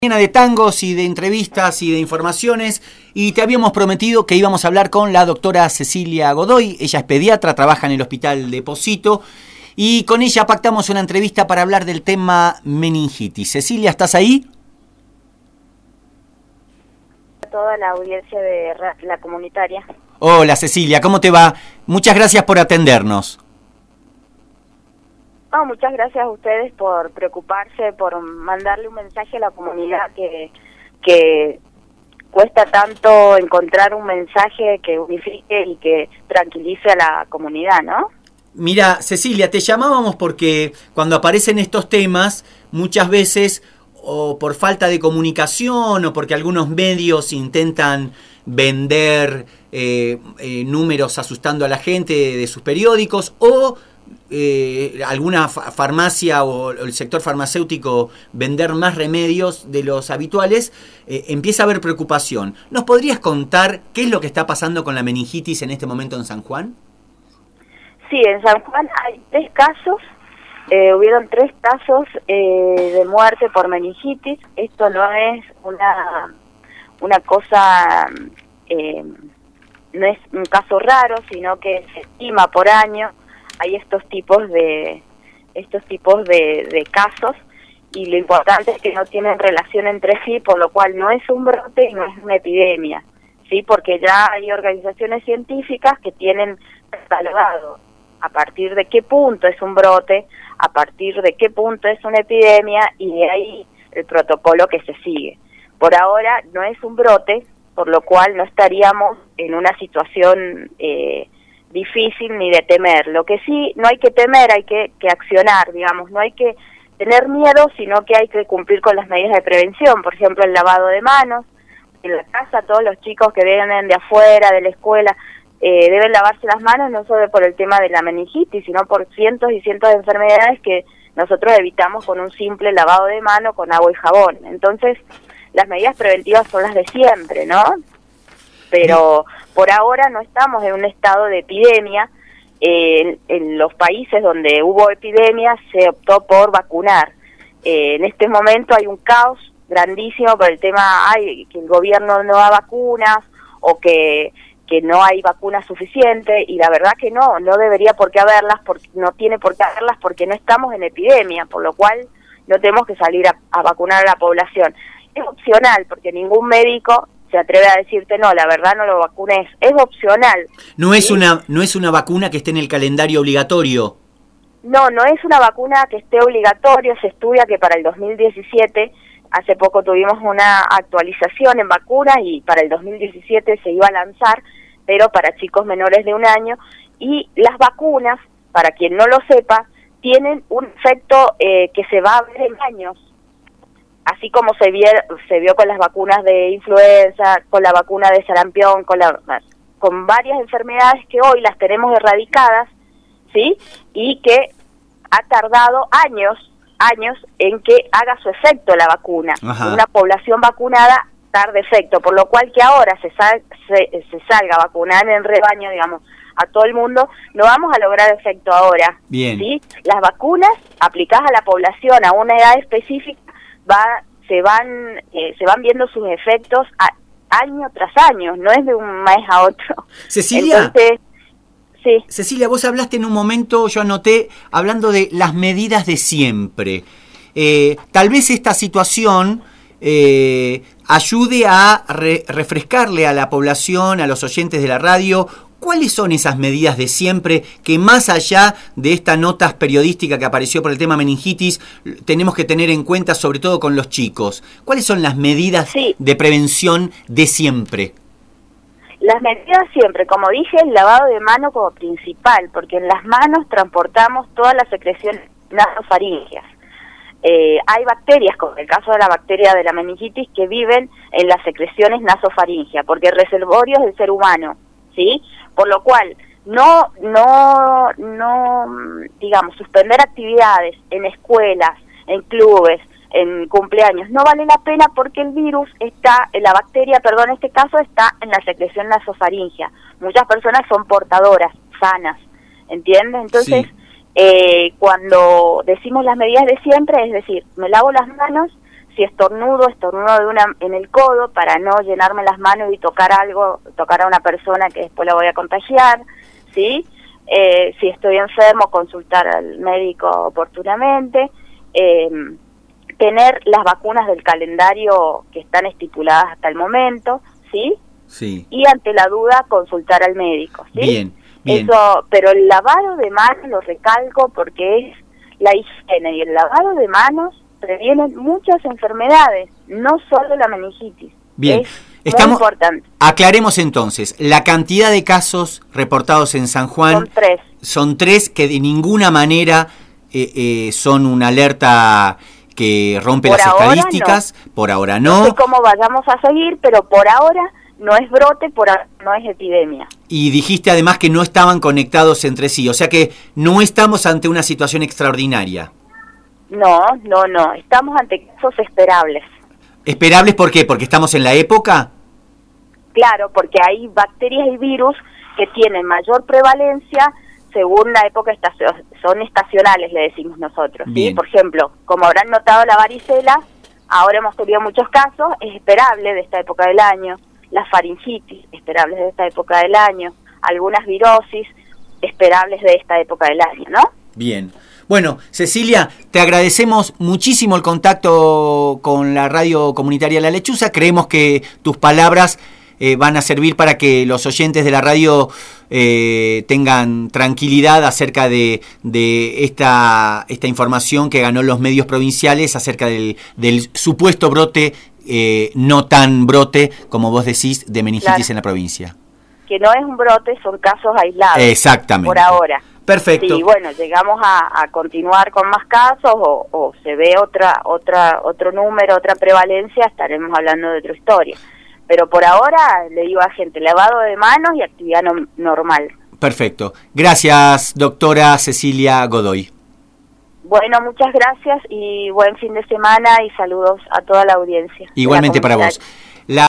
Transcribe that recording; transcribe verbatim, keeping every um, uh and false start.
Llena de tangos y de entrevistas y de informaciones, y te habíamos prometido que íbamos a hablar con la doctora Cecilia Godoy. Ella es pediatra, trabaja en el hospital de Pocito, y con ella pactamos una entrevista para hablar del tema meningitis. Cecilia, ¿estás ahí? Toda la audiencia de la comunitaria. Hola Cecilia, ¿cómo te va? Muchas gracias por atendernos. No, muchas gracias a ustedes por preocuparse, por mandarle un mensaje a la comunidad que, que cuesta tanto encontrar un mensaje que unifique y que tranquilice a la comunidad, ¿no? Mira, Cecilia, te llamábamos porque cuando aparecen estos temas, muchas veces, o por falta de comunicación, o porque algunos medios intentan vender eh, eh, números asustando a la gente de, de sus periódicos, o Eh, alguna fa- farmacia o el sector farmacéutico vender más remedios de los habituales, eh, empieza a haber preocupación. ¿Nos podrías contar qué es lo que está pasando con la meningitis en este momento en San Juan? Sí, en San Juan hay tres casos, eh, hubieron tres casos eh, de muerte por meningitis. Esto no es una, una cosa, eh, no es un caso raro, sino que se estima por año. Hay estos tipos de estos tipos de, de casos, y lo importante es que no tienen relación entre sí, por lo cual no es un brote y no es una epidemia, sí, porque ya hay organizaciones científicas que tienen catalogado a partir de qué punto es un brote, a partir de qué punto es una epidemia, y de ahí el protocolo que se sigue. Por ahora no es un brote, por lo cual no estaríamos en una situación eh, difícil ni de temer. Lo que sí, no hay que temer, hay que, que accionar, digamos, no hay que tener miedo, sino que hay que cumplir con las medidas de prevención, por ejemplo, el lavado de manos. En la casa, todos los chicos que vienen de afuera, de la escuela, eh, deben lavarse las manos, no solo por el tema de la meningitis, sino por cientos y cientos de enfermedades que nosotros evitamos con un simple lavado de mano con agua y jabón. Entonces, las medidas preventivas son las de siempre, ¿no? Pero por ahora no estamos en un estado de epidemia. Eh, en, en los países donde hubo epidemia se optó por vacunar. Eh, en este momento hay un caos grandísimo por el tema ay, que el gobierno no da vacunas o que, que no hay vacunas suficientes, y la verdad que no, no debería por qué haberlas, porque no tiene por qué haberlas porque no estamos en epidemia, por lo cual no tenemos que salir a, a vacunar a la población. Es opcional porque ningún médico se atreve a decirte, no, la verdad no lo vacunes, es opcional. No es ¿sí? una no es una vacuna que esté en el calendario obligatorio. No, no es una vacuna que esté obligatorio. Se estudia que para el dos mil diecisiete, hace poco tuvimos una actualización en vacunas, y para el dos mil diecisiete se iba a lanzar, pero para chicos menores de un año, y las vacunas, para quien no lo sepa, tienen un efecto eh, que se va a ver en años. Así como se vio, se vio con las vacunas de influenza, con la vacuna de sarampión, con la, con varias enfermedades que hoy las tenemos erradicadas, ¿sí? Y que ha tardado años, años en que haga su efecto la vacuna. Ajá. Una población vacunada tarda efecto, por lo cual que ahora se, sal, se, se salga a vacunar en rebaño, digamos, a todo el mundo, no vamos a lograr efecto ahora. Bien. ¿Sí? Las vacunas aplicadas a la población a una edad específica va se van eh, se van viendo sus efectos a, año tras año, no es de un mes a otro. Cecilia, Entonces, sí. Cecilia, vos hablaste en un momento, yo anoté, hablando de las medidas de siempre. Eh, tal vez esta situación eh, ayude a re- refrescarle a la población, a los oyentes de la radio, ¿cuáles son esas medidas de siempre que, más allá de esta nota periodística que apareció por el tema meningitis, tenemos que tener en cuenta, sobre todo con los chicos? ¿Cuáles son las medidas sí. de prevención de siempre? Las medidas siempre, como dije, el lavado de mano como principal, porque en las manos transportamos todas las secreciones nasofaríngeas. Eh, hay bacterias, como el caso de la bacteria de la meningitis, que viven en las secreciones nasofaríngeas, porque el reservorio es el ser humano, ¿sí? Por lo cual, no, no, no, digamos, suspender actividades en escuelas, en clubes, en cumpleaños, no vale la pena, porque el virus está, la bacteria, perdón, en este caso está en la secreción nasofaringea. Muchas personas son portadoras, sanas, ¿entiendes? Entonces, sí. eh, cuando decimos las medidas de siempre, es decir, me lavo las manos, Si estornudo, estornudo de una, en el codo para no llenarme las manos y tocar algo, tocar a una persona que después la voy a contagiar, ¿sí? Eh, si estoy enfermo, consultar al médico oportunamente, eh, tener las vacunas del calendario que están estipuladas hasta el momento, ¿sí? Sí. Y ante la duda, consultar al médico, ¿sí? Bien, bien. Eso, pero el lavado de manos, lo recalco, porque es la higiene y el lavado de manos previenen muchas enfermedades, no solo la meningitis. Bien, es estamos, muy importante. Aclaremos entonces, la cantidad de casos reportados en San Juan son tres, son tres que de ninguna manera eh, eh, son una alerta que rompe por las ahora estadísticas, no. por ahora no. No sé cómo vayamos a seguir, pero por ahora no es brote, por ahora no es epidemia. Y dijiste además que no estaban conectados entre sí, o sea que no estamos ante una situación extraordinaria. No, no, no, estamos ante casos esperables. ¿Esperables por qué? ¿Porque estamos en la época? Claro, porque hay bacterias y virus que tienen mayor prevalencia según la época, estacio- son estacionales, le decimos nosotros. ¿sí? Bien. Por ejemplo, como habrán notado la varicela, ahora hemos tenido muchos casos, es esperable de esta época del año, la faringitis, esperables de esta época del año, algunas virosis, esperables de esta época del año, ¿no? Bien. Bueno, Cecilia, te agradecemos muchísimo el contacto con la radio comunitaria La Lechuza. Creemos que tus palabras eh, van a servir para que los oyentes de la radio eh, tengan tranquilidad acerca de, de esta, esta información que ganó los medios provinciales acerca del, del supuesto brote, eh, no tan brote, como vos decís, de meningitis Claro. en la provincia. Que no es un brote, son casos aislados. Exactamente. Por ahora. Perfecto. Sí, bueno, llegamos a, a continuar con más casos o, o se ve otra otra otro número, otra prevalencia, estaremos hablando de otra historia. Pero por ahora le digo a gente, lavado de manos y actividad no, normal. Perfecto. Gracias, doctora Cecilia Godoy. Bueno, muchas gracias y buen fin de semana y saludos a toda la audiencia. Igualmente de la para vos. comunidad.